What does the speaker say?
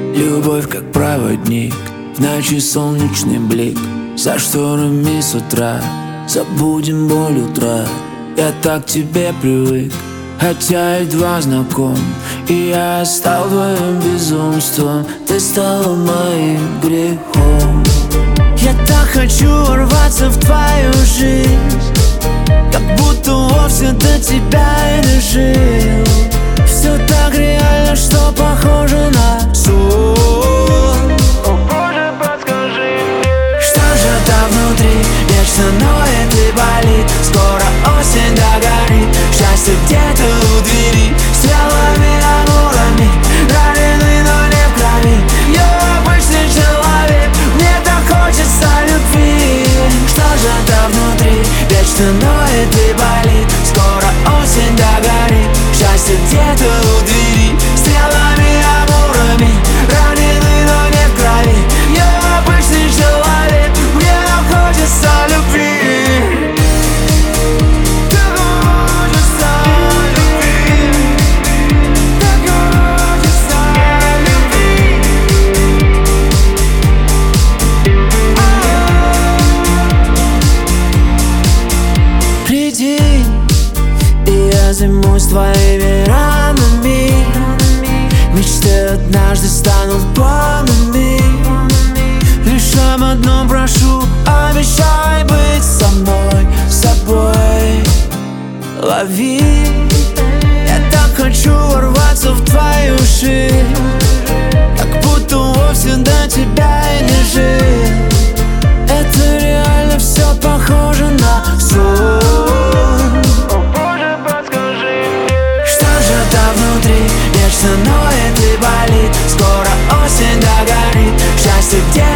Любовь как проводник, ночи солнечный блик. За шторами с утра забудем боль утра. Я так к тебе привык, хотя едва знаком. И я стал твоим безумством, ты стала моим грехом. Я так хочу ворваться в твою жизнь, как будто вовсе до тебя и не жил. Все так реально, что похоже на сон. О Боже, подскажи мне, что же там внутри вечно ноет и болит. Скоро осень догорит, счастье где-то у двери. Стрелами, амурами, раненый, но не в крови. Я обычный человек, мне так хочется любви. Что же там внутри вечно ноет и болит. Скоро осень догорит, счастье где-то у двери. Стрелами, амурами, раненый, но не в крови. Я обычный человек, мне так хочется любви. Займусь твоими ранами. Мечты однажды станут планами. Лишь об одном прошу, обещай быть со мной, с собой. Лови. Я так хочу ворваться в твою жизнь, как будто вовсе до тебя и не жил. Это реально все похоже на сон. Внутри вечно ноет и болит. Скоро осень догорит, счастье где